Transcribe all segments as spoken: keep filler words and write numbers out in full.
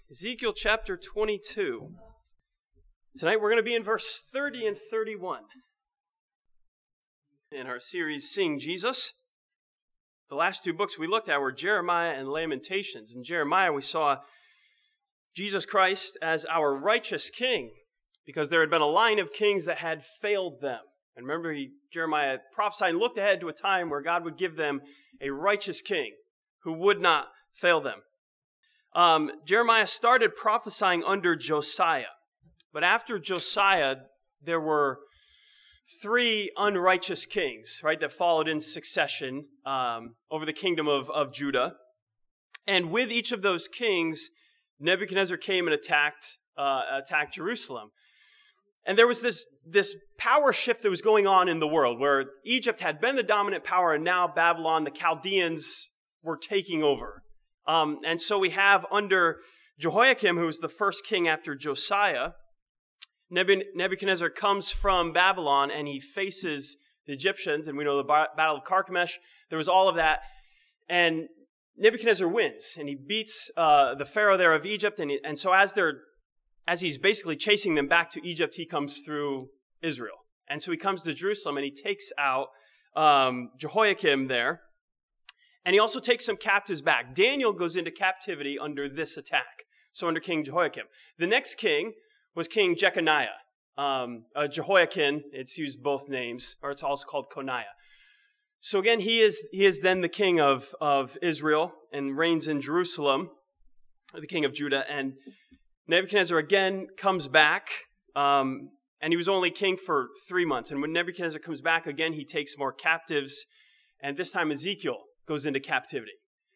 Ezekiel chapter twenty-two. Tonight we're going to be in verse thirty and thirty-one. In our series, Seeing Jesus, the last two books we looked at were Jeremiah and Lamentations. In Jeremiah we saw Jesus Christ as our righteous king, because there had been a line of kings that had failed them. And remember, he, Jeremiah prophesied and looked ahead to a time where God would give them a righteous king who would not fail them. Um, Jeremiah started prophesying under Josiah. But after Josiah, there were three unrighteous kings, right, that followed in succession um, over the kingdom of, of Judah. And with each of those kings, Nebuchadnezzar came and attacked uh, attacked Jerusalem. And there was this, this power shift that was going on in the world, where Egypt had been the dominant power, and now Babylon, the Chaldeans, were taking over. Um, and so we have under Jehoiakim, who was the first king after Josiah, Nebuchadnezzar comes from Babylon and he faces the Egyptians, and we know the Battle of Carchemish. There was all of that. And Nebuchadnezzar wins, and he beats uh, the Pharaoh there of Egypt. And, he, and so as they're as he's basically chasing them back to Egypt, he comes through Israel. And so he comes to Jerusalem and he takes out um, Jehoiakim there. And he also takes some captives back. Daniel goes into captivity under this attack. So under King Jehoiakim. The next king was King Jeconiah. Um, uh, Jehoiakim, it's used both names, or it's also called Coniah. So again, he is he is then the king of, of Israel and reigns in Jerusalem, the king of Judah. And Nebuchadnezzar again comes back, um, and he was only king for three months. And when Nebuchadnezzar comes back again, he takes more captives, and this time Ezekiel goes into captivity.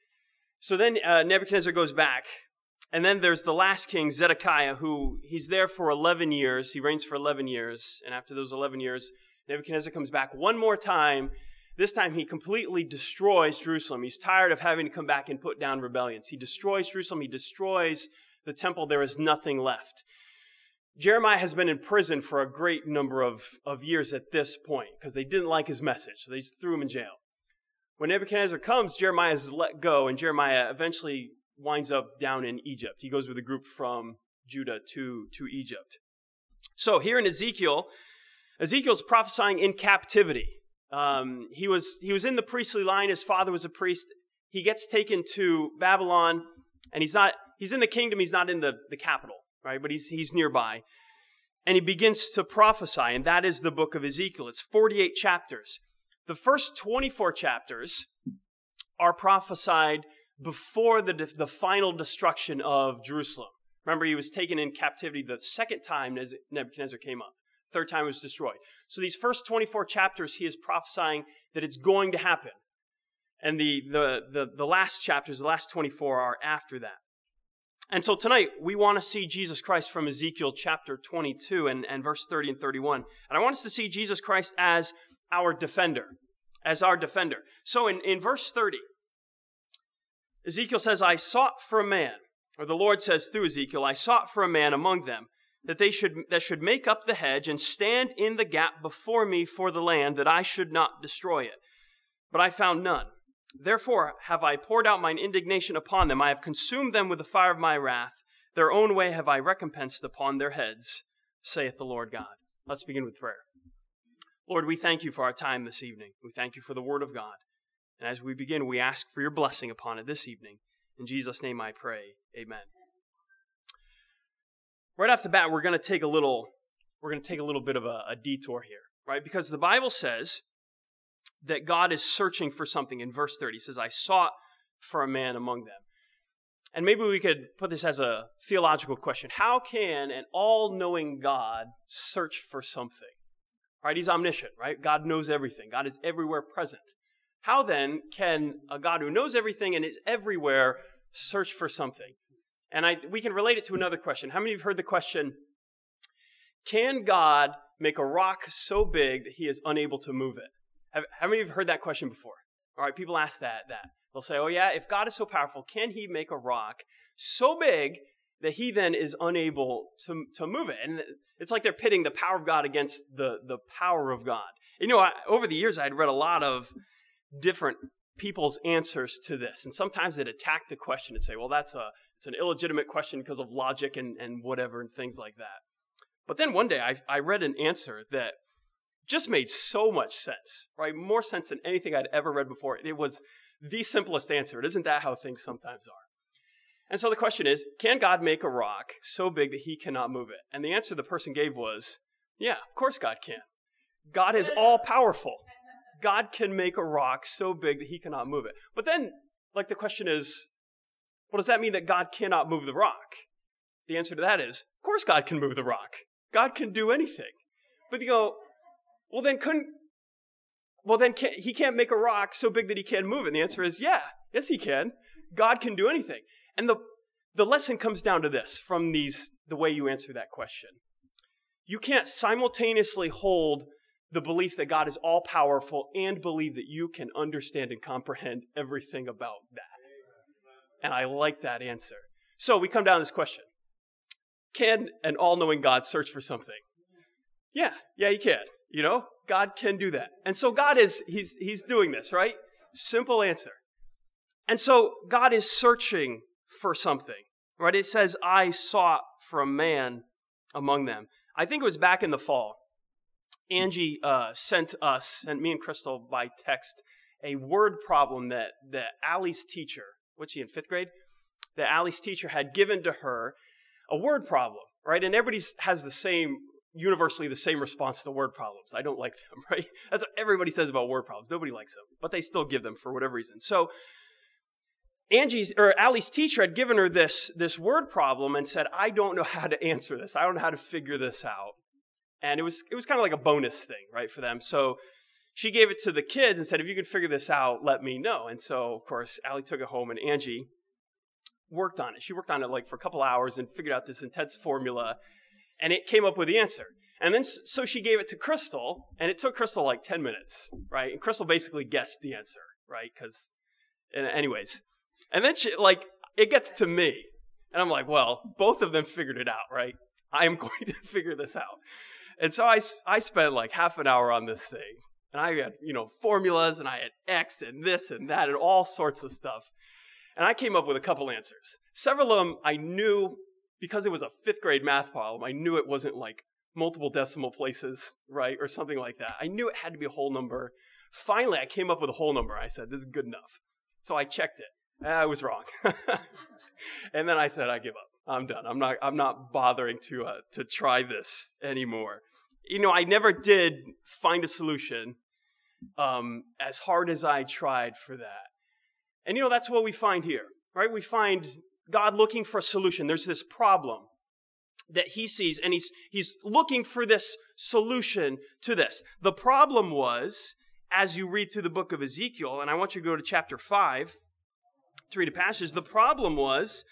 So then uh, Nebuchadnezzar goes back, and then there's the last king, Zedekiah, who he's there for eleven years. He reigns for eleven years, and after those eleven years, Nebuchadnezzar comes back one more time. This time he completely destroys Jerusalem. He's tired of having to come back and put down rebellions. He destroys Jerusalem. He destroys the temple. There is nothing left. Jeremiah has been in prison for a great number of, of years at this point because they didn't like his message, so they just threw him in jail. When Nebuchadnezzar comes, Jeremiah is let go, and Jeremiah eventually winds up down in Egypt. He goes with a group from Judah to, to Egypt. So here in Ezekiel, Ezekiel's prophesying in captivity. Um, he was he was in the priestly line. His father was a priest. He gets taken to Babylon, and he's not he's in the kingdom. He's not in the, the capital, right? But he's he's nearby, and he begins to prophesy, and that is the book of Ezekiel. It's forty-eight chapters. The first twenty-four chapters are prophesied before the the final destruction of Jerusalem. Remember, he was taken in captivity the second time as Nebuchadnezzar came up. Third time it was destroyed. So these first twenty-four chapters, he is prophesying that it's going to happen. And the, the, the, the last chapters, the last twenty-four, are after that. And so tonight, we want to see Jesus Christ from Ezekiel chapter twenty-two and, and verse thirty and thirty-one. And I want us to see Jesus Christ as our defender. As our defender. So in, in verse thirty, Ezekiel says, I sought for a man, or the Lord says through Ezekiel, I sought for a man among them, that they should that should make up the hedge and stand in the gap before me for the land, that I should not destroy it. But I found none. Therefore have I poured out mine indignation upon them. I have consumed them with the fire of my wrath. Their own way have I recompensed upon their heads, saith the Lord God. Let's begin with prayer. Lord, we thank you for our time this evening. We thank you for the word of God. And as we begin, we ask for your blessing upon it this evening. In Jesus' name I pray. Amen. Right off the bat, we're going to take a little, we're going to take a little bit of a, a detour here, right? Because the Bible says that God is searching for something. In verse thirty, it says, I sought for a man among them. And maybe we could put this as a theological question. How can an all-knowing God search for something? Right? He's omniscient, right? God knows everything. God is everywhere present. How then can a God who knows everything and is everywhere search for something? And I, we can relate it to another question. How many of you have heard the question, can God make a rock so big that he is unable to move it? Have, how many of you have heard that question before? All right, people ask that. that. They'll say, oh yeah, if God is so powerful, can he make a rock so big that he then is unable to, to move it? And it's like they're pitting the power of God against the, the power of God. You know, I, over the years, I had read a lot of different people's answers to this. And sometimes they'd attack the question and say, well, that's a It's an illegitimate question because of logic and, and whatever and things like that. But then one day I, I read an answer that just made so much sense, right? More sense than anything I'd ever read before. It was the simplest answer. Isn't that how things sometimes are? And so the question is, can God make a rock so big that he cannot move it? And the answer the person gave was, yeah, of course God can. God is all powerful. God can make a rock so big that he cannot move it. But then, like, the question is, well, does that mean that God cannot move the rock? The answer to that is, of course God can move the rock. God can do anything. But you go, well, then couldn't, well, then can't, he can't make a rock so big that he can't move it. And the answer is, yeah, yes, he can. God can do anything. And the, the lesson comes down to this from these, the way you answer that question. You can't simultaneously hold the belief that God is all powerful and believe that you can understand and comprehend everything about that. And I like that answer. So we come down to this question. Can an all-knowing God search for something? Yeah, yeah, he can. You know, God can do that. And so God is, he's, he's doing this, right? Simple answer. And so God is searching for something, right? It says, I sought for a man among them. I think it was back in the fall. Angie uh, sent us, sent me and Crystal by text, a word problem that, that Allie's teacher, what's she in, fifth grade? That Allie's teacher had given to her a word problem, right? And everybody has the same, universally the same response to word problems. I don't like them, right? That's what everybody says about word problems. Nobody likes them, but they still give them for whatever reason. So Angie's, or Allie's teacher had given her this, this word problem and said, I don't know how to answer this. I don't know how to figure this out. And it was, it was kind of like a bonus thing, right, for them. So she gave it to the kids and said, if you can figure this out, let me know. And so, of course, Allie took it home and Angie worked on it. She worked on it like for a couple hours and figured out this intense formula, and it came up with the answer. And then, so she gave it to Crystal, and it took Crystal like ten minutes, right? And Crystal basically guessed the answer, right? Because, anyways. And then she, like, it gets to me, and I'm like, well, both of them figured it out, right? I am going to figure this out. And so I, I spent like half an hour on this thing, and I had, you know, formulas, and I had X and this and that and all sorts of stuff. And I came up with a couple answers. Several of them I knew, because it was a fifth grade math problem, I knew it wasn't like multiple decimal places, right, or something like that. I knew it had to be a whole number. Finally, I came up with a whole number. I said, this is good enough. So I checked it. I was wrong. And then I said, I give up. I'm done. I'm not I'm not bothering to uh, to try this anymore. You know, I never did find a solution um, as hard as I tried for that. And, you know, that's what we find here, right? We find God looking for a solution. There's this problem that he sees, and he's he's looking for this solution to this. The problem was, as you read through the book of Ezekiel, and I want you to go to chapter five to read a passage, the problem was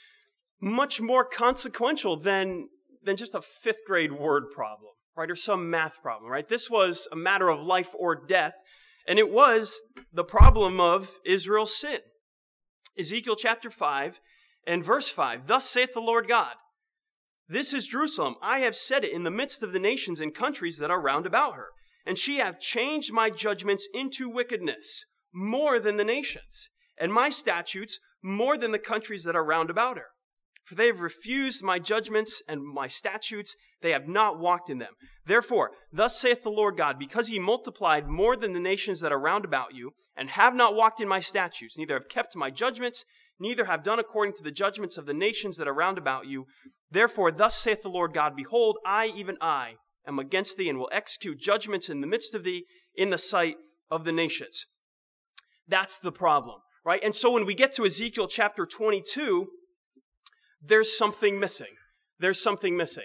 much more consequential than, than just a fifth grade word problem, right? Or some math problem, right? This was a matter of life or death, and it was the problem of Israel's sin. Ezekiel chapter five and verse five, thus saith the Lord God, this is Jerusalem. I have set it in the midst of the nations and countries that are round about her. And she hath changed my judgments into wickedness more than the nations, and my statutes more than the countries that are round about her. For they have refused my judgments and my statutes, they have not walked in them. Therefore, thus saith the Lord God, because ye multiplied more than the nations that are round about you, and have not walked in my statutes, neither have kept my judgments, neither have done according to the judgments of the nations that are round about you, therefore, thus saith the Lord God, behold, I, even I, am against thee, and will execute judgments in the midst of thee, in the sight of the nations. That's the problem, right? And so when we get to Ezekiel chapter twenty-two, there's something missing. There's something missing.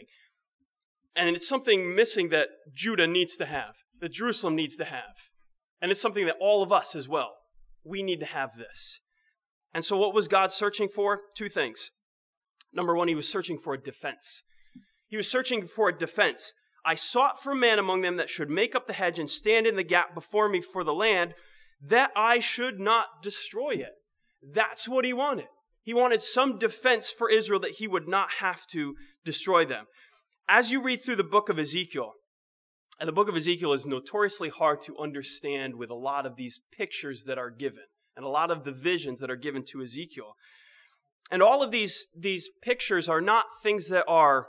And it's something missing that Judah needs to have, that Jerusalem needs to have. And it's something that all of us as well, we need to have this. And so what was God searching for? Two things. Number one, he was searching for a defense. He was searching for a defense. I sought for a man among them that should make up the hedge and stand in the gap before me for the land, that I should not destroy it. That's what he wanted. He wanted some defense for Israel that he would not have to destroy them. As you read through the book of Ezekiel, and the book of Ezekiel is notoriously hard to understand with a lot of these pictures that are given, and a lot of the visions that are given to Ezekiel. And all of these, these pictures are not things that are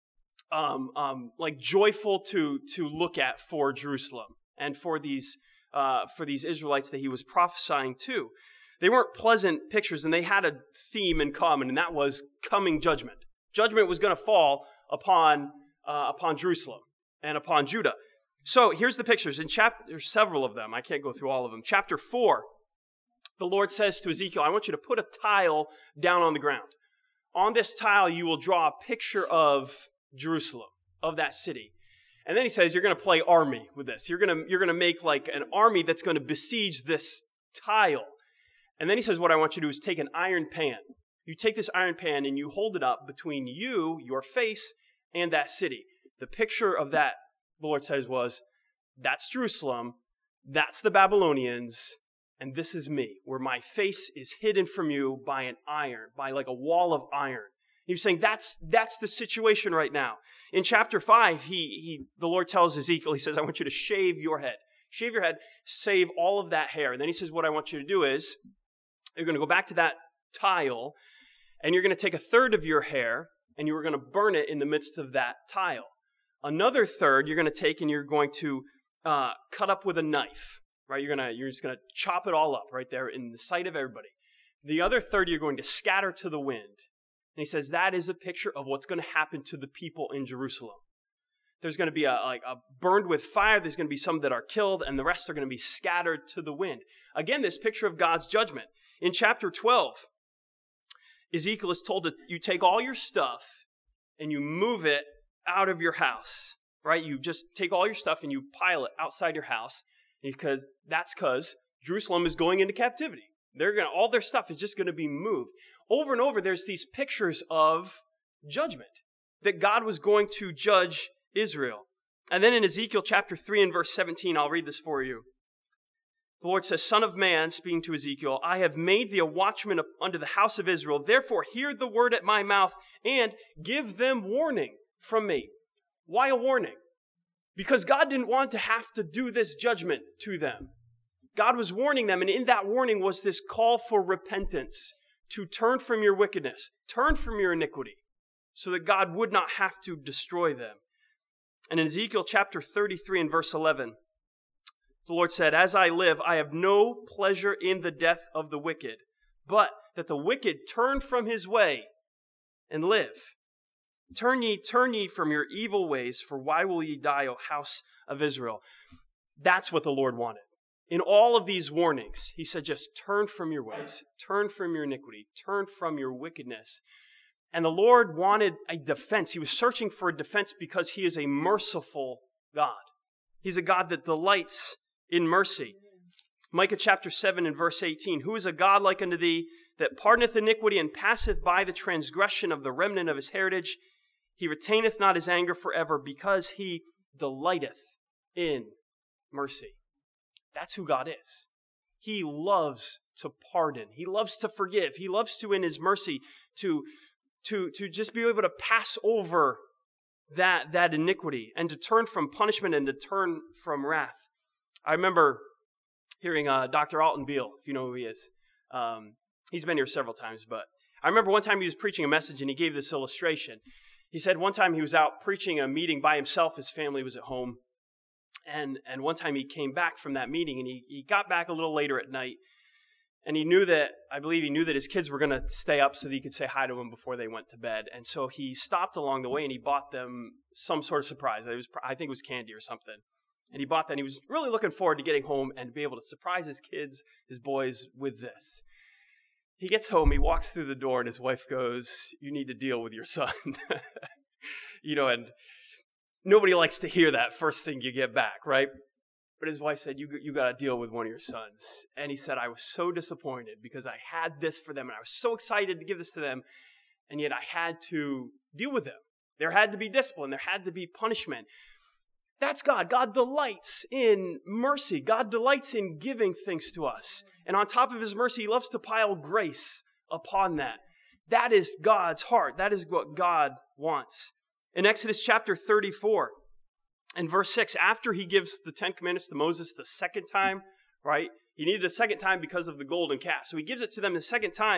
um, um, like joyful to, to look at for Jerusalem and for these, uh, for these Israelites that he was prophesying to. They weren't pleasant pictures, and they had a theme in common, and that was coming judgment. Judgment was going to fall upon, uh, upon Jerusalem and upon Judah. So here's the pictures. In chapter, there's several of them. I can't go through all of them. Chapter four, the Lord says to Ezekiel, I want you to put a tile down on the ground. On this tile, you will draw a picture of Jerusalem, of that city. And then he says, you're going to play army with this. You're going to, you're going to make like an army that's going to besiege this tile. And then he says, what I want you to do is take an iron pan. You take this iron pan and you hold it up between you, your face, and that city. The picture of that, the Lord says, was, that's Jerusalem, that's the Babylonians, and this is me, where my face is hidden from you by an iron, by like a wall of iron. He was saying that's that's the situation right now. In chapter five, he he the Lord tells Ezekiel, he says, I want you to shave your head. Shave your head, save all of that hair. And then he says, what I want you to do is, you're going to go back to that tile, and you're going to take a third of your hair, and you're going to burn it in the midst of that tile. Another third you're going to take and you're going to uh, cut up with a knife, right? You're going to, you're just going to chop it all up right there in the sight of everybody. The other third you're going to scatter to the wind. And he says that is a picture of what's going to happen to the people in Jerusalem. There's going to be a, like a burned with fire. There's going to be some that are killed, and the rest are going to be scattered to the wind. Again, this picture of God's judgment. In chapter twelve, Ezekiel is told that you take all your stuff and you move it out of your house, right? You just take all your stuff and you pile it outside your house, because that's because Jerusalem is going into captivity. They're going to, all their stuff is just going to be moved. Over and over, there's these pictures of judgment, that God was going to judge Israel. And then in Ezekiel chapter three and verse seventeen, I'll read this for you. The Lord says, Son of man, speaking to Ezekiel, I have made thee a watchman unto the house of Israel. Therefore, hear the word at my mouth and give them warning from me. Why a warning? Because God didn't want to have to do this judgment to them. God was warning them, and in that warning was this call for repentance, to turn from your wickedness, turn from your iniquity, so that God would not have to destroy them. And in Ezekiel chapter thirty-three and verse eleven, the Lord said, As I live, I have no pleasure in the death of the wicked, but that the wicked turn from his way and live. Turn ye, turn ye from your evil ways, for why will ye die, O house of Israel? That's what the Lord wanted. In all of these warnings, he said, just turn from your ways, turn from your iniquity, turn from your wickedness. And the Lord wanted a defense. He was searching for a defense because he is a merciful God. He's a God that delights in mercy. Micah chapter seven and verse eighteen, Who is a God like unto thee, that pardoneth iniquity and passeth by the transgression of the remnant of his heritage? He retaineth not his anger forever, because he delighteth in mercy. That's who God is. He loves to pardon. He loves to forgive. He loves to, in his mercy, to, to, to just be able to pass over that, that iniquity and to turn from punishment and to turn from wrath. I remember hearing uh, Doctor Alton Beal, if you know who he is. Um, he's been here several times, but I remember one time he was preaching a message and he gave this illustration. He said one time he was out preaching a meeting by himself. His family was at home. And and one time he came back from that meeting, and he, he got back a little later at night, and he knew that, I believe he knew that his kids were going to stay up so that he could say hi to them before they went to bed. And so he stopped along the way and he bought them some sort of surprise. It was, I think it was candy or something. And he bought that, and he was really looking forward to getting home and be able to surprise his kids, his boys, with this. He gets home, he walks through the door, and his wife goes, You need to deal with your son. you know, and nobody likes to hear that first thing you get back, right? But his wife said, you, you got to deal with one of your sons. And he said, I was so disappointed because I had this for them, and I was so excited to give this to them, and yet I had to deal with them. There had to be discipline. There had to be punishment. That's God. God delights in mercy. God delights in giving things to us. And on top of his mercy, he loves to pile grace upon that. That is God's heart. That is what God wants. In Exodus chapter thirty-four and verse six, after he gives the Ten Commandments to Moses the second time, right? He needed a second time because of the golden calf. So he gives it to them the second time.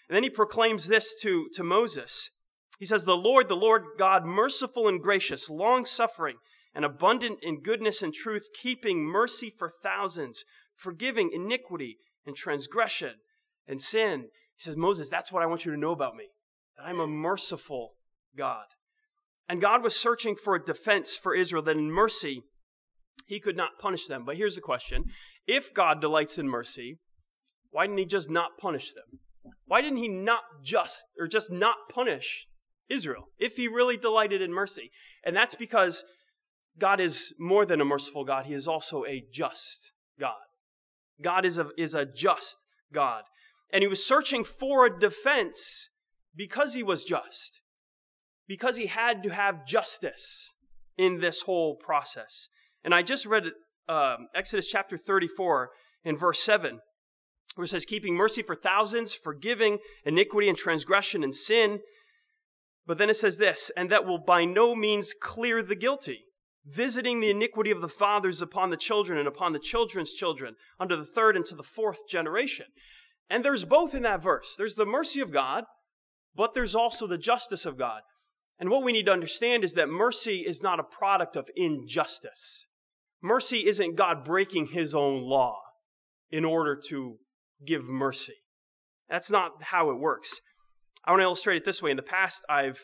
And then he proclaims this to, to Moses. He says, the Lord, the Lord God, merciful and gracious, long-suffering, and abundant in goodness and truth, keeping mercy for thousands, forgiving iniquity and transgression and sin. He says, Moses, that's what I want you to know about me, that I'm a merciful God. And God was searching for a defense for Israel, that in mercy he could not punish them. But here's the question. If God delights in mercy, why didn't he just not punish them? Why didn't he not just, or just not punish Israel, if he really delighted in mercy? And that's because God is more than a merciful God. He is also a just God. God is a, is a just God. And he was searching for a defense because he was just, because he had to have justice in this whole process. And I just read um, Exodus chapter thirty-four in verse seven, where it says, keeping mercy for thousands, forgiving iniquity and transgression and sin. But then it says this, and that will by no means clear the guilty, visiting the iniquity of the fathers upon the children and upon the children's children, unto the third and to the fourth generation. And there's both in that verse. There's the mercy of God, but there's also the justice of God. And what we need to understand is that mercy is not a product of injustice. Mercy isn't God breaking his own law in order to give mercy. That's not how it works. I want to illustrate it this way. In the past, I've,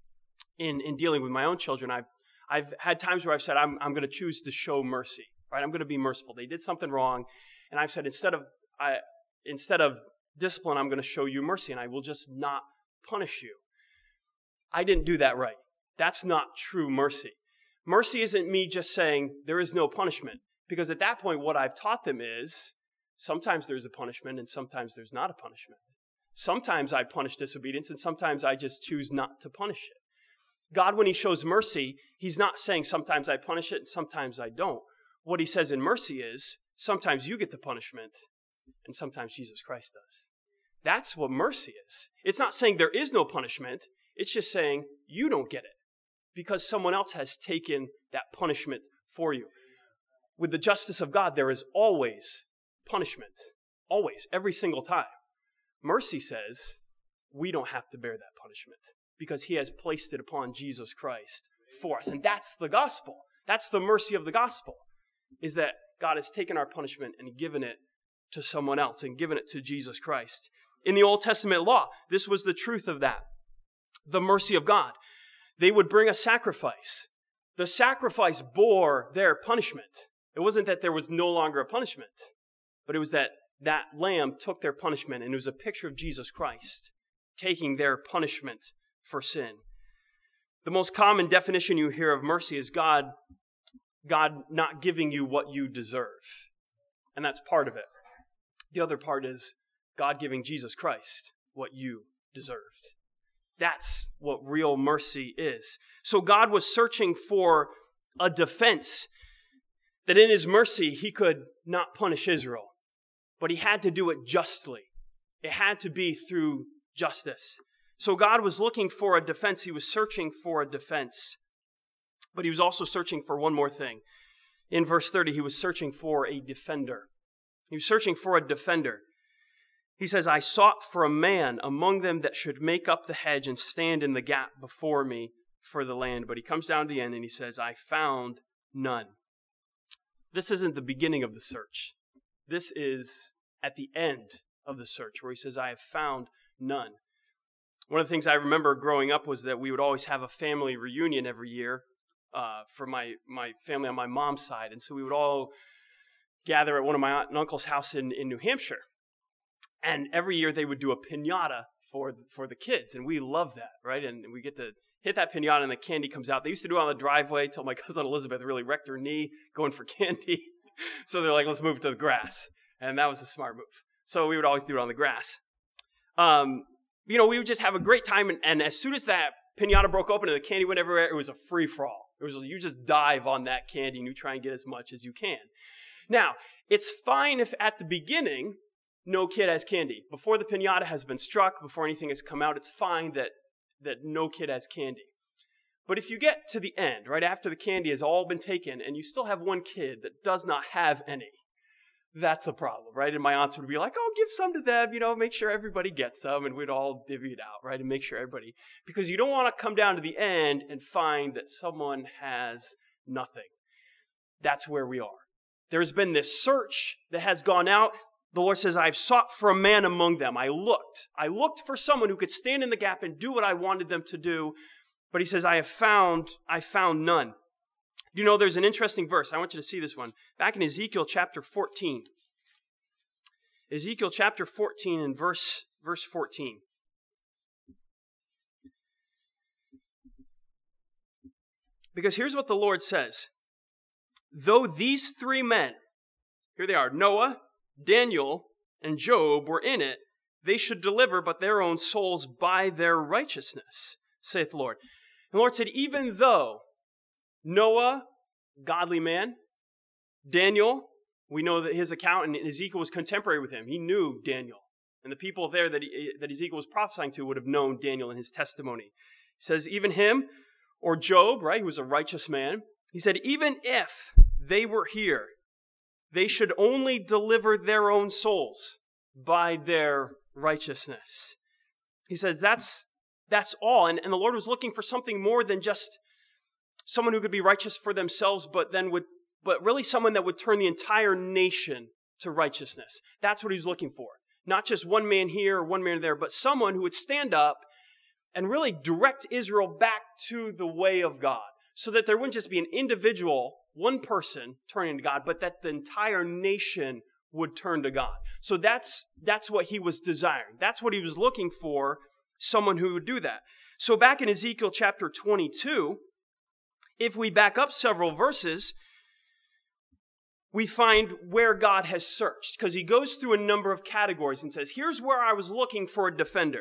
in, in dealing with my own children, I've, I've had times where I've said, I'm, I'm going to choose to show mercy, right? I'm going to be merciful. They did something wrong. And I've said, instead of, I, instead of discipline, I'm going to show you mercy, and I will just not punish you. I didn't do that right. That's not true mercy. Mercy isn't me just saying there is no punishment, because at that point, what I've taught them is sometimes there's a punishment and sometimes there's not a punishment. Sometimes I punish disobedience and sometimes I just choose not to punish it. God, when he shows mercy, he's not saying sometimes I punish it and sometimes I don't. What he says in mercy is sometimes you get the punishment and sometimes Jesus Christ does. That's what mercy is. It's not saying there is no punishment. It's just saying you don't get it because someone else has taken that punishment for you. With the justice of God, there is always punishment. Always. Every single time. Mercy says we don't have to bear that punishment because he has placed it upon Jesus Christ for us. And that's the gospel. That's the mercy of the gospel, is that God has taken our punishment and given it to someone else and given it to Jesus Christ. In the Old Testament law, this was the truth of that. The mercy of God. They would bring a sacrifice. The sacrifice bore their punishment. It wasn't that there was no longer a punishment, but it was that that lamb took their punishment, and it was a picture of Jesus Christ taking their punishment for sin. The most common definition you hear of mercy is God, God not giving you what you deserve. And that's part of it. The other part is God giving Jesus Christ what you deserved. That's what real mercy is. So God was searching for a defense that in his mercy he could not punish Israel. But he had to do it justly. It had to be through justice. So God was looking for a defense. He was searching for a defense. But he was also searching for one more thing. In verse thirty, he was searching for a defender. He was searching for a defender. He says, I sought for a man among them that should make up the hedge and stand in the gap before me for the land. But he comes down to the end and he says, I found none. This isn't the beginning of the search. This is at the end of the search where he says, I have found none. One of the things I remember growing up was that we would always have a family reunion every year uh, for my, my family on my mom's side. And so we would all gather at one of my aunt and uncle's house in, in New Hampshire. And every year they would do a piñata for, for the kids. And we love that, right? And we get to hit that piñata and the candy comes out. They used to do it on the driveway till my cousin Elizabeth really wrecked her knee going for candy. So they're like, let's move it to the grass. And that was a smart move. So we would always do it on the grass. Um, you know, we would just have a great time. And, and as soon as that piñata broke open and the candy went everywhere, it was a free-for-all. It was, you just dive on that candy and you try and get as much as you can. Now, it's fine if at the beginning, no kid has candy. Before the piñata has been struck, before anything has come out, it's fine that, that no kid has candy. But if you get to the end, right after the candy has all been taken, and you still have one kid that does not have any, that's a problem, right? And my aunts would be like, oh, give some to them, you know, make sure everybody gets some, and we'd all divvy it out, right? And make sure everybody, because you don't want to come down to the end and find that someone has nothing. That's where we are. There's been this search that has gone out. The Lord says, I've sought for a man among them. I looked. I looked for someone who could stand in the gap and do what I wanted them to do. But he says, I have found, I found none. You know, there's an interesting verse. I want you to see this one. Back in Ezekiel chapter fourteen. Ezekiel chapter fourteen and verse, verse fourteen. Because here's what the Lord says. Though these three men, here they are, Noah, Daniel, and Job were in it, they should deliver but their own souls by their righteousness, saith the Lord. And the Lord said, even though Noah, godly man, Daniel, we know that his account, and Ezekiel was contemporary with him. He knew Daniel. And the people there that, he, that Ezekiel was prophesying to would have known Daniel and his testimony. He says, even him, or Job, right, who was a righteous man, he said, even if they were here, they should only deliver their own souls by their righteousness. He says, that's, that's all. And, and the Lord was looking for something more than just someone who could be righteous for themselves, but then would, but really someone that would turn the entire nation to righteousness. That's what he was looking for. Not just one man here or one man there, but someone who would stand up and really direct Israel back to the way of God, so that there wouldn't just be an individual, one person turning to God, but that the entire nation would turn to God. So that's, that's what he was desiring. That's what he was looking for, someone who would do that. So back in Ezekiel chapter twenty-two, if we back up several verses, we find where God has searched, because he goes through a number of categories and says, here's where I was looking for a defender.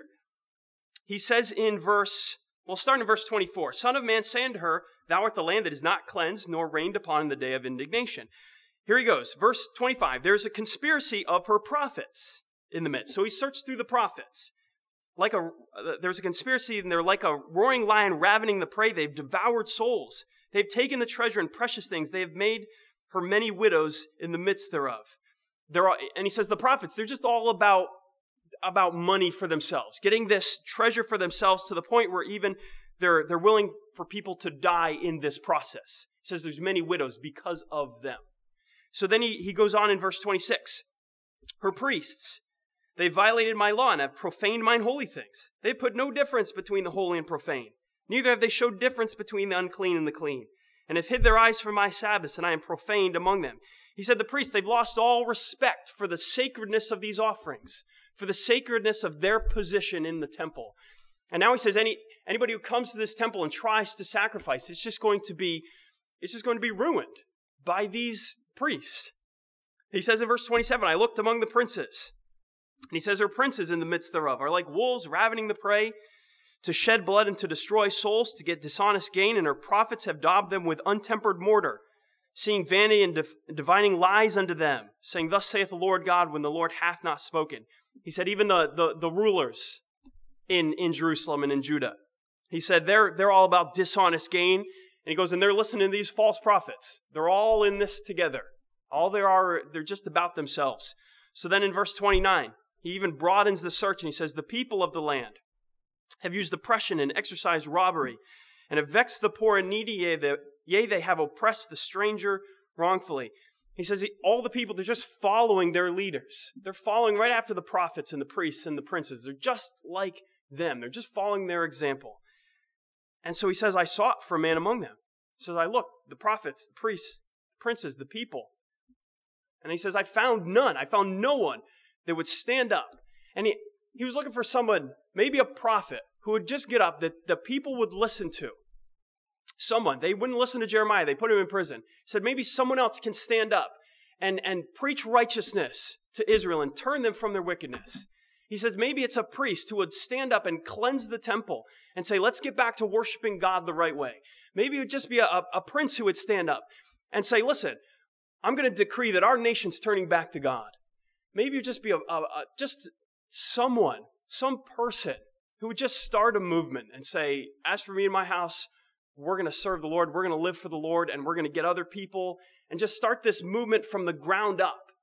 He says in verse, we'll start in verse twenty-four, Son of man, say unto her, thou art the land that is not cleansed, nor rained upon in the day of indignation. Here he goes, verse twenty-five, there's a conspiracy of her prophets in the midst. So he searched through the prophets. Like a, uh, there's a conspiracy, and they're like a roaring lion ravening the prey. They've devoured souls. They've taken the treasure and precious things. They have made her many widows in the midst thereof. They're all, and he says the prophets, they're just all about, about money for themselves, getting this treasure for themselves to the point where even they're, they're willing for people to die in this process. He says there's many widows because of them. So then he, he goes on in verse twenty-six. Her priests, they violated my law and have profaned mine holy things. They put no difference between the holy and profane. Neither have they showed difference between the unclean and the clean, and have hid their eyes from my Sabbaths, and I am profaned among them. He said the priests, they've lost all respect for the sacredness of these offerings, for the sacredness of their position in the temple. And now he says any anybody who comes to this temple and tries to sacrifice, it's just going to be, it's just going to be ruined by these priests. He says in verse twenty-seven, I looked among the princes. And he says, her princes in the midst thereof are like wolves ravening the prey, to shed blood and to destroy souls, to get dishonest gain, and her prophets have daubed them with untempered mortar, seeing vanity and def- divining lies unto them, saying, thus saith the Lord God, when the Lord hath not spoken. He said, even the, the, the rulers in, in Jerusalem and in Judah, he said, they're, they're all about dishonest gain. And he goes, and they're listening to these false prophets. They're all in this together. All there are, they're just about themselves. So then in verse twenty-nine, he even broadens the search, and he says, the people of the land have used oppression and exercised robbery, and have vexed the poor and needy, yea, the, yea, they have oppressed the stranger wrongfully. He says all the people, they're just following their leaders. They're following right after the prophets and the priests and the princes. They're just like them. They're just following their example. And so he says, I sought for a man among them. He says, I looked, the prophets, the priests, the princes, the people. And he says, I found none. I found no one that would stand up. And he, he was looking for someone, maybe a prophet, who would just get up that the people would listen to. Someone. They wouldn't listen to Jeremiah. They put him in prison. He said, maybe someone else can stand up and, and preach righteousness to Israel and turn them from their wickedness. He says, maybe it's a priest who would stand up and cleanse the temple and say, let's get back to worshiping God the right way. Maybe it would just be a, a prince who would stand up and say, listen, I'm going to decree that our nation's turning back to God. Maybe it would just be a, a, a just someone, some person who would just start a movement and say, as for me and my house, we're going to serve the Lord, we're going to live for the Lord, and we're going to get other people and just start this movement from the ground up.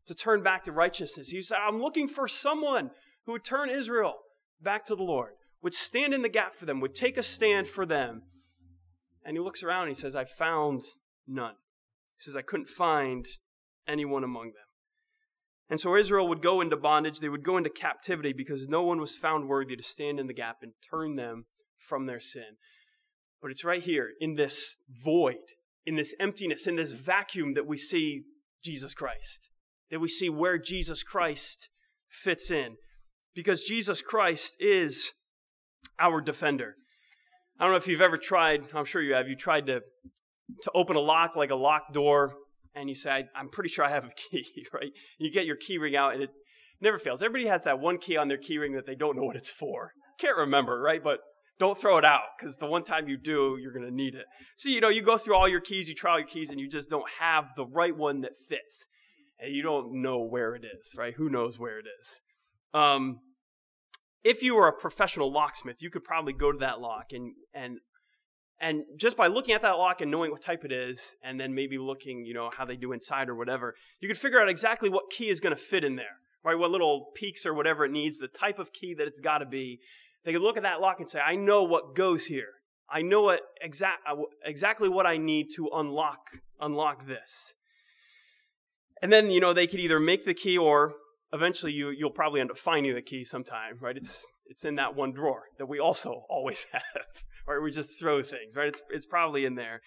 to turn back to righteousness. He said, I'm looking for someone who would turn Israel back to the Lord, would stand in the gap for them, would take a stand for them. And he looks around and he says, I found none. He says, I couldn't find anyone among them. And so Israel would go into bondage. They would go into captivity because no one was found worthy to stand in the gap and turn them from their sin. But it's right here in this void, in this emptiness, in this vacuum that we see Jesus Christ, that we see where Jesus Christ fits in. Because Jesus Christ is our defender. I don't know if you've ever tried, I'm sure you have, you tried to, to open a lock, like a locked door, and you say, I, I'm pretty sure I have a key, right? You get your key ring out, and it never fails. Everybody has that one key on their key ring that they don't know what it's for. Can't remember, right? But don't throw it out, because the one time you do, you're going to need it. So, you know, you go through all your keys, you try all your keys, and you just don't have the right one that fits. And you don't know where it is, right? Who knows where it is? Um, if you were a professional locksmith, you could probably go to that lock and and and just by looking at that lock and knowing what type it is, and then maybe looking, you know, how they do inside or whatever, you could figure out exactly what key is going to fit in there, right? What little peaks or whatever it needs, the type of key that it's got to be. They could look at that lock and say, I know what goes here. I know what exact exactly what I need to unlock unlock this. And then, you know, they could either make the key, or eventually you, you'll probably end up finding the key sometime, right? It's it's in that one drawer that we also always have, right? We just throw things, right? It's it's probably in there.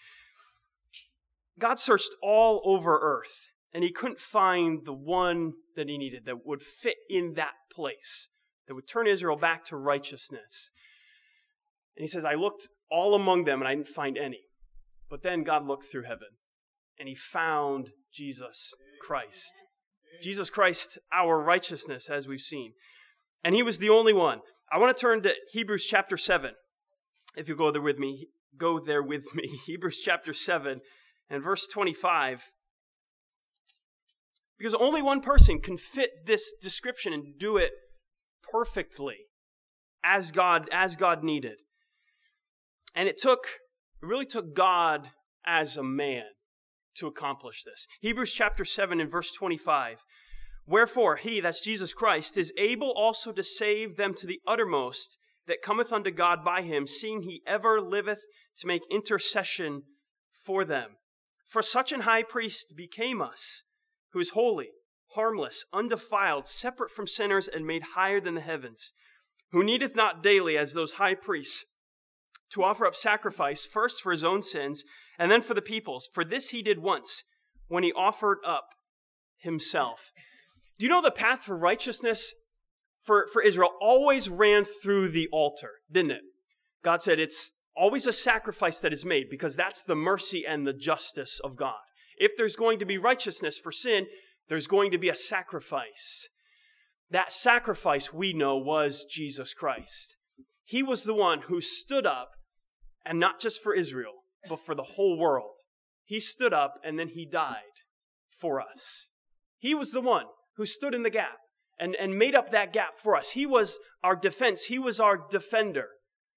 God searched all over earth, and he couldn't find the one that he needed that would fit in that place, that would turn Israel back to righteousness. And he says, I looked all among them, and I didn't find any. But then God looked through heaven, and he found Jesus Christ. Jesus Christ, our righteousness, as we've seen. And he was the only one. I want to turn to Hebrews chapter seven. If you go there with me, go there with me. Hebrews chapter seven and verse twenty-five. Because only one person can fit this description and do it perfectly as God, as God needed. And it took, it really took God as a man to accomplish this. Hebrews chapter seven and verse twenty-five. Wherefore he, that's Jesus Christ, is able also to save them to the uttermost that cometh unto God by him, seeing he ever liveth to make intercession for them. For such an high priest became us, who is holy, harmless, undefiled, separate from sinners, and made higher than the heavens, who needeth not daily, as those high priests, to offer up sacrifice, first for his own sins, and then for the people's. For this he did once, when he offered up himself. Do you know the path for righteousness for, for Israel always ran through the altar, didn't it? God said it's always a sacrifice that is made, because that's the mercy and the justice of God. If there's going to be righteousness for sin, there's going to be a sacrifice. That sacrifice, we know, was Jesus Christ. He was the one who stood up, and not just for Israel, but for the whole world. He stood up and then he died for us. He was the one who stood in the gap and, and made up that gap for us. He was our defense. He was our defender,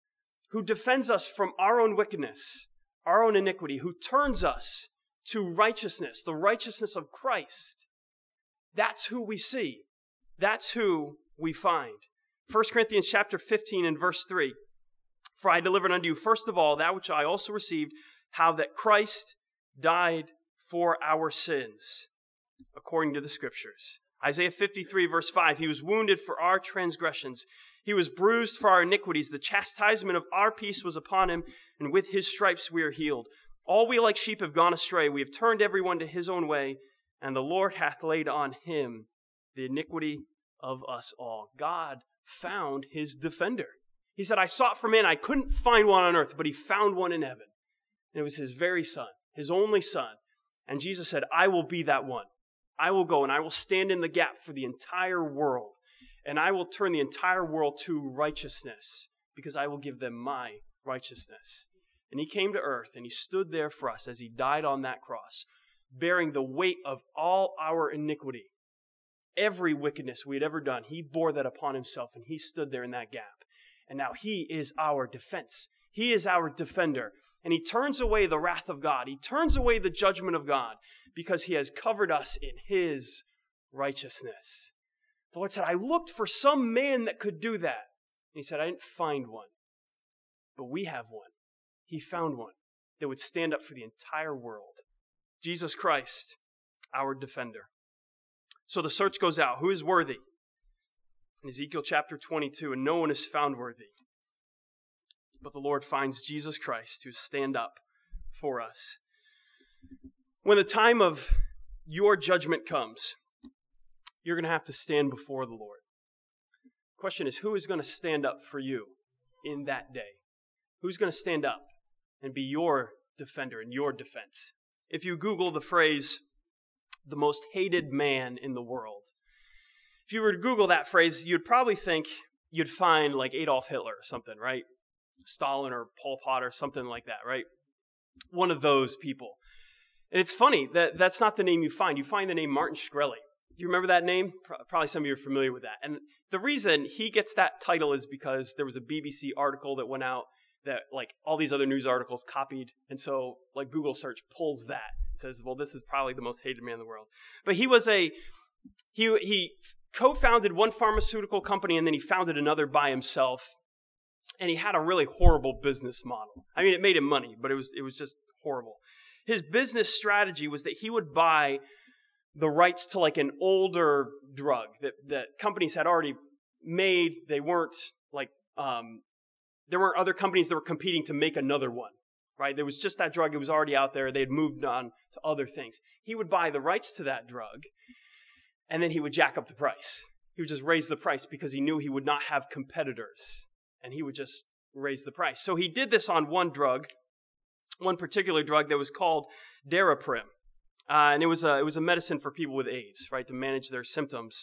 who defends us from our own wickedness, our own iniquity, who turns us to righteousness, the righteousness of Christ. That's who we see. That's who we find. First Corinthians chapter fifteen and verse three. For I delivered unto you first of all that which I also received, how that Christ died for our sins, according to the Scriptures. Isaiah fifty-three verse five, he was wounded for our transgressions. He was bruised for our iniquities. The chastisement of our peace was upon him, and with his stripes we are healed. All we like sheep have gone astray. We have turned every one to his own way, and the Lord hath laid on him the iniquity of us all. God found his defender. He said, I sought for man. I couldn't find one on earth, but he found one in heaven. And it was his very son, his only son. And Jesus said, I will be that one. I will go and I will stand in the gap for the entire world. And I will turn the entire world to righteousness, because I will give them my righteousness. And he came to earth and he stood there for us as he died on that cross, bearing the weight of all our iniquity. Every wickedness we had ever done, he bore that upon himself, and he stood there in that gap. And now he is our defense. He is our defender. And he turns away the wrath of God. He turns away the judgment of God, because he has covered us in his righteousness. The Lord said, I looked for some man that could do that. And he said, I didn't find one. But we have one. He found one that would stand up for the entire world. Jesus Christ, our defender. So the search goes out. Who is worthy? In Ezekiel chapter twenty-two, and no one is found worthy. But the Lord finds Jesus Christ to stand up for us. When the time of your judgment comes, you're going to have to stand before the Lord. The question is, who is going to stand up for you in that day? Who's going to stand up and be your defender in your defense? If you Google the phrase, the most hated man in the world, if you were to Google that phrase, you'd probably think you'd find like Adolf Hitler or something, right? Stalin or Pol Pot or something like that, right? One of those people. And it's funny that that's not the name you find. You find the name Martin Shkreli. Do you remember that name? Probably some of you are familiar with that. And the reason he gets that title is because there was a B B C article that went out that like all these other news articles copied. And so like Google search pulls that. It says, well, this is probably the most hated man in the world. But he was a, he, he co-founded one pharmaceutical company and then he founded another by himself. And he had a really horrible business model. I mean, it made him money, but it was it was just horrible. His business strategy was that he would buy the rights to like an older drug that, that companies had already made. They weren't like, um, there weren't other companies that were competing to make another one, right? There was just that drug. It was already out there. They had moved on to other things. He would buy the rights to that drug, and then he would jack up the price. He would just raise the price because he knew he would not have competitors. And he would just raise the price. So he did this on one drug, one particular drug that was called Daraprim. Uh, and it was, a, it was a medicine for people with AIDS, right, to manage their symptoms.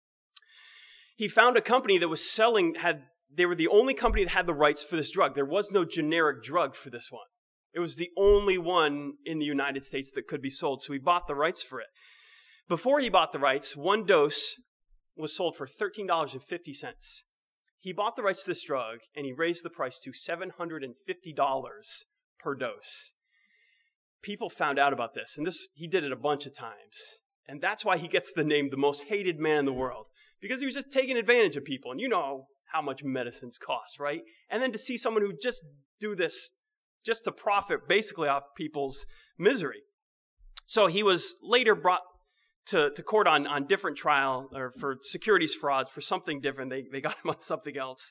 He found a company that was selling, had they were the only company that had the rights for this drug. There was no generic drug for this one. It was the only one in the United States that could be sold. So he bought the rights for it. Before he bought the rights, one dose was sold for thirteen dollars and fifty cents. He bought the rights to this drug, and he raised the price to seven hundred fifty dollars per dose. People found out about this, and this he did it a bunch of times. And that's why he gets the name the most hated man in the world, because he was just taking advantage of people. And you know how much medicines cost, right? And then to see someone who just do this just to profit basically off people's misery. So he was later brought To, to court on, on different trial or for securities frauds for something different. They, they got him on something else.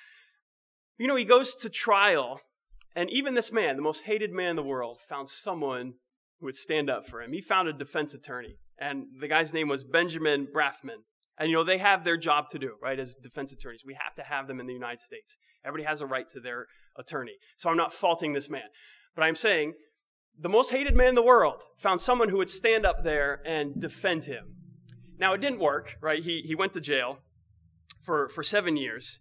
You know, he goes to trial, and even this man, the most hated man in the world, found someone who would stand up for him. He found a defense attorney, and the guy's name was Benjamin Brafman. And, you know, they have their job to do, right, as defense attorneys. We have to have them in the United States. Everybody has a right to their attorney. So I'm not faulting this man. But I'm saying the most hated man in the world found someone who would stand up there and defend him. Now, it didn't work, right? He he went to jail for, for seven years.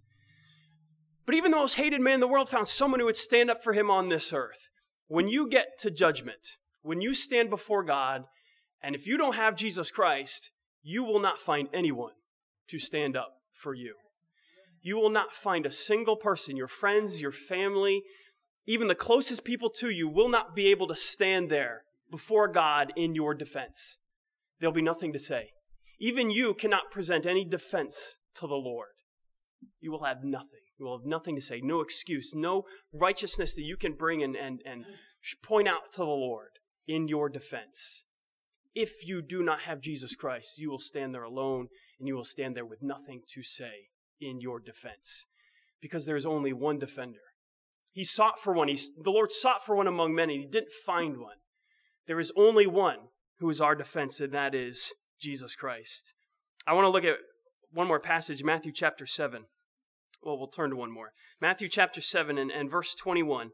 But even the most hated man in the world found someone who would stand up for him on this earth. When you get to judgment, when you stand before God, and if you don't have Jesus Christ, you will not find anyone to stand up for you. You will not find a single person, your friends, your family, even the closest people to you will not be able to stand there before God in your defense. There'll be nothing to say. Even you cannot present any defense to the Lord. You will have nothing. You will have nothing to say, no excuse, no righteousness that you can bring and, and, and point out to the Lord in your defense. If you do not have Jesus Christ, you will stand there alone, and you will stand there with nothing to say in your defense, because there is only one defender. He sought for one. He's, the Lord sought for one among many. He didn't find one. There is only one who is our defense, and that is Jesus Christ. I want to look at one more passage, Matthew chapter seven. Well, we'll turn to one more. Matthew chapter seven and, and verse twenty-one.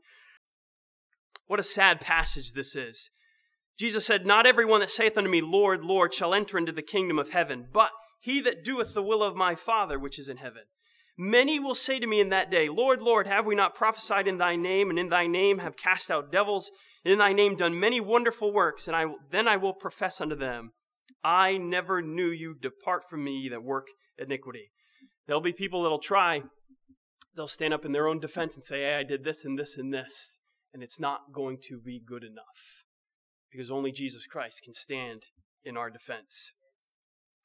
What a sad passage this is. Jesus said, "Not everyone that saith unto me, Lord, Lord, shall enter into the kingdom of heaven, but he that doeth the will of my Father which is in heaven. Many will say to me in that day, Lord, Lord, have we not prophesied in thy name, and in thy name have cast out devils, and in thy name done many wonderful works? And I then I will profess unto them, I never knew you. Depart from me, ye that work iniquity." There'll be people that'll try. They'll stand up in their own defense and say, hey, I did this and this and this. And it's not going to be good enough, because only Jesus Christ can stand in our defense.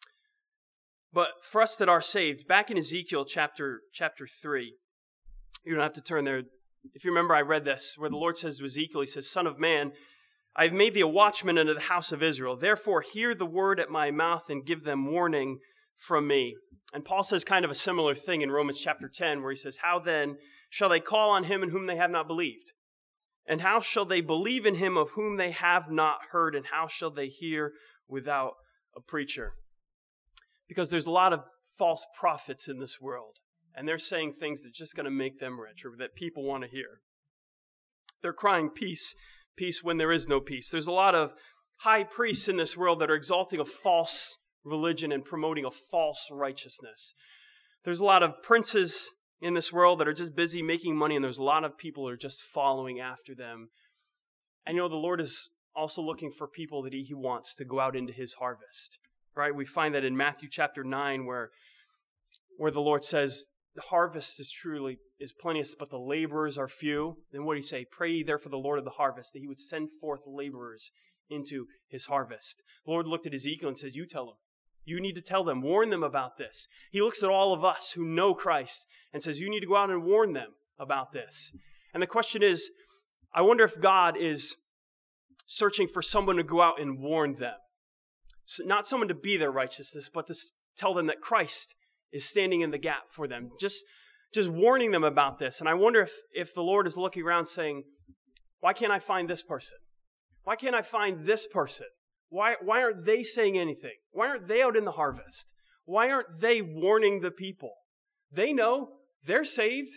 But for us that are saved, back in Ezekiel chapter chapter three, you don't have to turn there. If you remember, I read this, where the Lord says to Ezekiel, he says, Son of man, I have made thee a watchman unto the house of Israel. Therefore, hear the word at my mouth and give them warning from me. And Paul says kind of a similar thing in Romans chapter ten, where he says, How then shall they call on him in whom they have not believed? And how shall they believe in him of whom they have not heard? And how shall they hear without a preacher? Because there's a lot of false prophets in this world, and they're saying things that's just going to make them rich or that people want to hear. They're crying peace, peace when there is no peace. There's a lot of high priests in this world that are exalting a false religion and promoting a false righteousness. There's a lot of princes in this world that are just busy making money, and there's a lot of people that are just following after them. And you know, the Lord is also looking for people that he, he wants to go out into his harvest. Right? We find that in Matthew chapter nine, where, where the Lord says, the harvest is truly is plenteous, but the laborers are few. Then what did he say? Pray ye therefore the Lord of the harvest, that he would send forth laborers into his harvest. The Lord looked at Ezekiel and says, you tell them. You need to tell them, warn them about this. He looks at all of us who know Christ and says, you need to go out and warn them about this. And the question is, I wonder if God is searching for someone to go out and warn them. So not someone to be their righteousness, but to tell them that Christ is standing in the gap for them. Just, just warning them about this. And I wonder if, if the Lord is looking around saying, why can't I find this person? Why can't I find this person? Why, why aren't they saying anything? Why aren't they out in the harvest? Why aren't they warning the people? They know they're saved.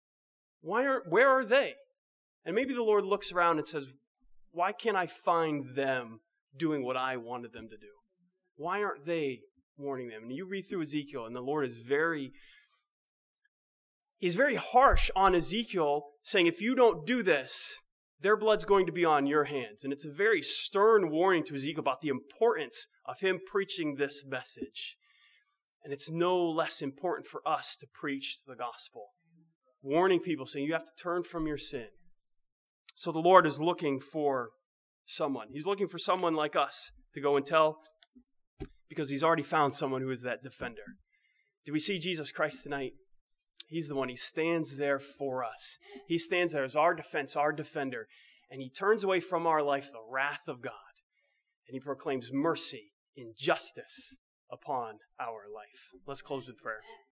Why aren't, where are they? And maybe the Lord looks around and says, why can't I find them doing what I wanted them to do? Why aren't they warning them? And you read through Ezekiel, and the Lord is very, he's very harsh on Ezekiel, saying, if you don't do this, their blood's going to be on your hands. And it's a very stern warning to Ezekiel about the importance of him preaching this message. And it's no less important for us to preach the gospel, warning people, saying you have to turn from your sin. So the Lord is looking for someone. He's looking for someone like us to go and tell, because he's already found someone who is that defender. Do we see Jesus Christ tonight? He's the one. He stands there for us. He stands there as our defense, our defender. And he turns away from our life the wrath of God. And he proclaims mercy and justice upon our life. Let's close with prayer.